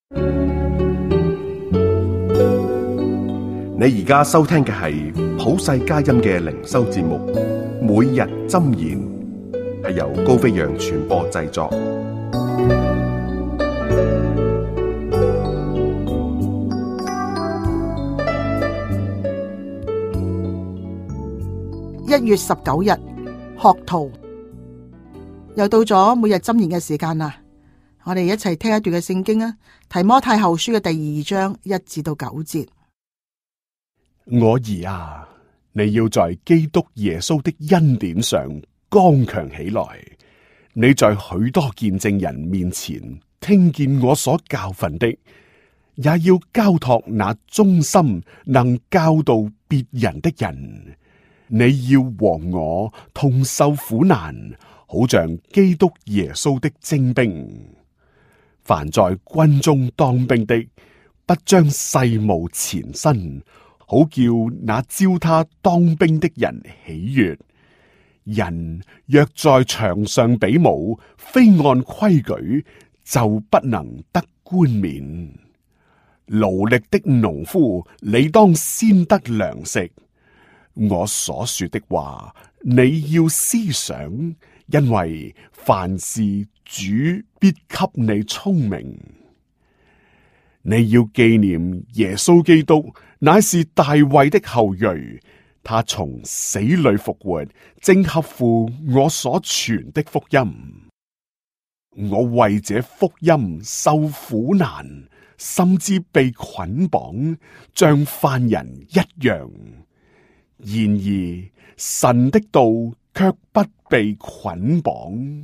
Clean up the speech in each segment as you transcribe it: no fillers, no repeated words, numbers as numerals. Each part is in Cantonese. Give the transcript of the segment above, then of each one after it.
你而家收聽嘅係普世佳音嘅靈修節目，每日箴言，係由高飛揚傳播製作。 1月19日，學徒又到咗每日箴言嘅時間啦。我哋一齊聽一段嘅聖經啊，提摩太後書嘅第2章1至9節。 我兒啊，你要在基督耶穌的恩典上剛強起來。你在許多見證人面前聽見我所教訓的，也要交託那忠心能教導別人的人。你要和我同受苦難，好像基督耶穌的精兵。凡在軍中當兵的，不將世務纏身，好叫那招他當兵的人喜悅。人若在場上比武，非按規矩，就不能得冠冕。勞力的農夫，你當先得糧食。我所說的話，你要思想，因為凡事主必給你聰明。你要紀念耶穌基督，乃是大衛的後裔，他從死裏復活，正合乎我所傳的福音。我為這福音受苦難，甚至被捆綁，像犯人一樣。然而神的道卻不被捆綁。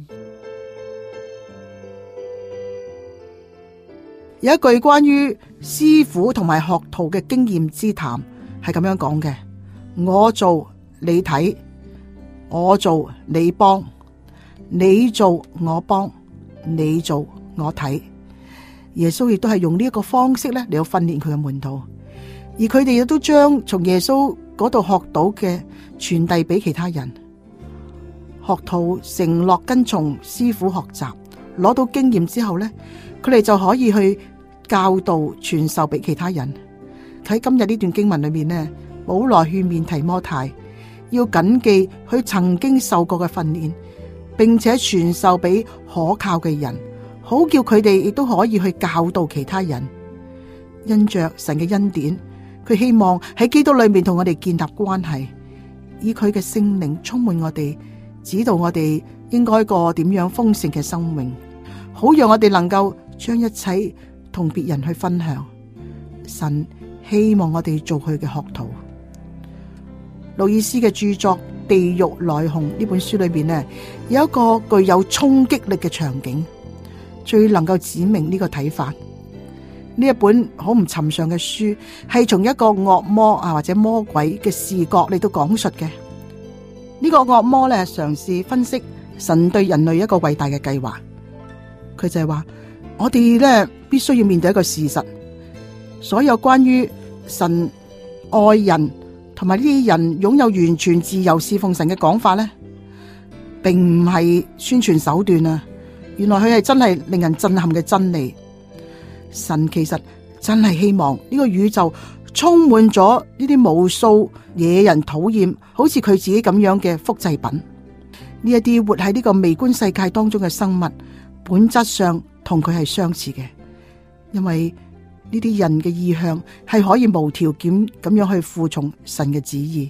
有一句關於師傅同埋學徒嘅經驗之談係咁樣講嘅：我做你睇，我做你幫，你做我幫，你做我睇。耶穌亦都係用呢一個方式咧嚟到訓練佢嘅門徒，而佢哋亦都將從耶穌嗰度學到嘅傳遞俾其他人。學徒承諾跟從師傅學習，攞到經驗之後呢，佢哋就可以去教導傳授俾其他人。喺今日呢段經文裏面呢，保羅勸勉提摩太要謹記佢曾經受過嘅訓練，並且傳授俾可靠嘅人，好叫佢哋亦都可以去教導其他人。因着神嘅恩典，佢希望喺基督裏面同我哋建立關係，以佢嘅聖靈充滿我哋，指導我哋應該過點樣豐盛嘅生命，好讓我哋能夠將一切同別人去分享。神希望我哋做佢嘅學徒。路易斯嘅著作《地獄來鴻》呢本書裏邊呢，有一個具有衝擊力嘅場景，最能夠指明呢個睇法。呢一本好唔尋常嘅書，係從一個惡魔或者魔鬼嘅視角嚟到講述嘅。呢個惡魔咧，嘗試分析神對人類一個偉大嘅計劃。佢就係話，我哋咧必須要面對一個事實，所有關於神愛人同埋呢啲人擁有完全自由侍奉神嘅講法咧，並唔係宣傳手段啊！原來佢係真係令人震撼嘅真理。神其實真係希望呢個宇宙充滿咗呢啲無數惹人討厭，好似佢自己咁樣嘅複製品。呢一啲活喺呢個微觀世界當中嘅生物，本質上同佢係相似嘅，因為呢啲人嘅意向係可以無條件咁樣去服從神嘅旨意。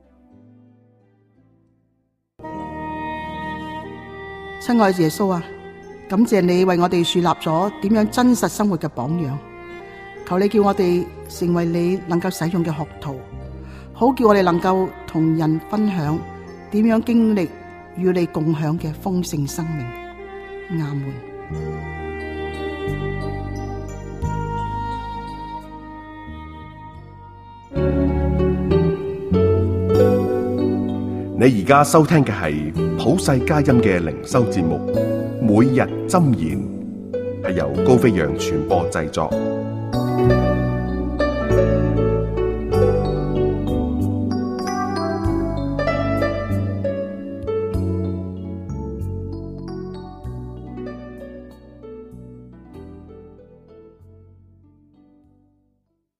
親愛耶穌啊，感謝你為我哋樹立咗點樣真實生活嘅榜樣，求你叫我哋成為你能夠使用嘅學徒，好叫我哋能夠同人分享點樣經歷與你共享嘅豐盛生命。阿門。 你而家收聽嘅係普世佳音嘅靈修節目《每日箴言》，係由高飛揚傳播製作。